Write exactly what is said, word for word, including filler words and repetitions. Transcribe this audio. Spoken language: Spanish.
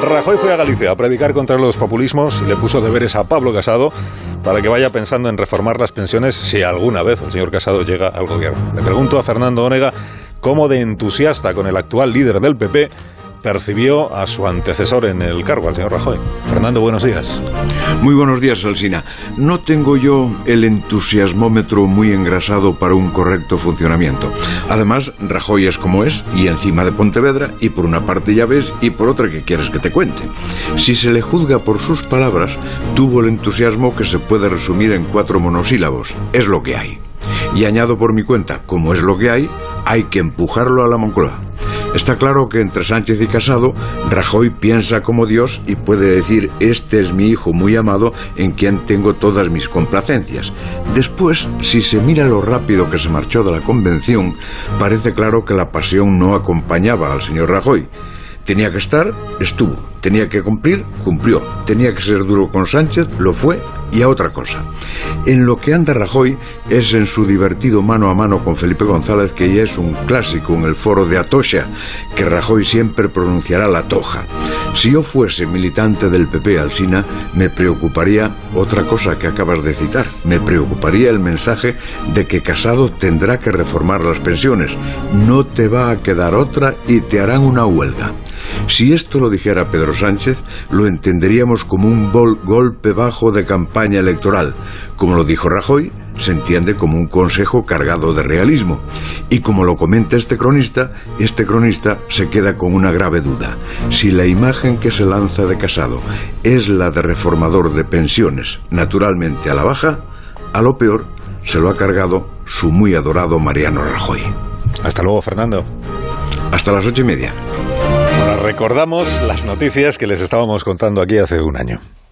Rajoy fue a Galicia a predicar contra los populismos y le puso deberes a Pablo Casado para que vaya pensando en reformar las pensiones si alguna vez el señor Casado llega al gobierno. Le pregunto a Fernando Onega cómo de entusiasta con el actual líder del P P percibió a su antecesor en el cargo, al señor Rajoy. Fernando, buenos días. Muy buenos días, Alsina. No tengo yo el entusiasmómetro muy engrasado para un correcto funcionamiento. Además, Rajoy es como es, y encima de Pontevedra, y por una parte ya ves, y por otra que quieres que te cuente. Si se le juzga por sus palabras, tuvo el entusiasmo que se puede resumir en cuatro monosílabos. Es lo que hay. Y añado por mi cuenta, como es lo que hay, hay que empujarlo a la Moncloa. Está claro que entre Sánchez y Casado, Rajoy piensa como Dios y puede decir: este es mi hijo muy amado en quien tengo todas mis complacencias. Después, si se mira lo rápido que se marchó de la convención, parece claro que la pasión no acompañaba al señor Rajoy. Tenía que estar, estuvo. Tenía que cumplir, cumplió. Tenía que ser duro con Sánchez, lo fue, y a otra cosa. En lo que anda Rajoy es en su divertido mano a mano con Felipe González, que ya es un clásico en el foro de Atocha, que Rajoy siempre pronunciará la toja. Si yo fuese militante del P P, Alsina, me preocuparía otra cosa que acabas de citar. Me preocuparía el mensaje de que Casado tendrá que reformar las pensiones. No te va a quedar otra y te harán una huelga. Si esto lo dijera Pedro Sánchez, lo entenderíamos como un gol golpe bajo de campaña electoral. Como lo dijo Rajoy, se entiende como un consejo cargado de realismo. Y como lo comenta este cronista, este cronista se queda con una grave duda. Si la imagen que se lanza de Casado es la de reformador de pensiones, naturalmente a la baja, a lo peor se lo ha cargado su muy adorado Mariano Rajoy. Hasta luego, Fernando. Hasta las ocho y media. Ahora recordamos las noticias que les estábamos contando aquí hace un año.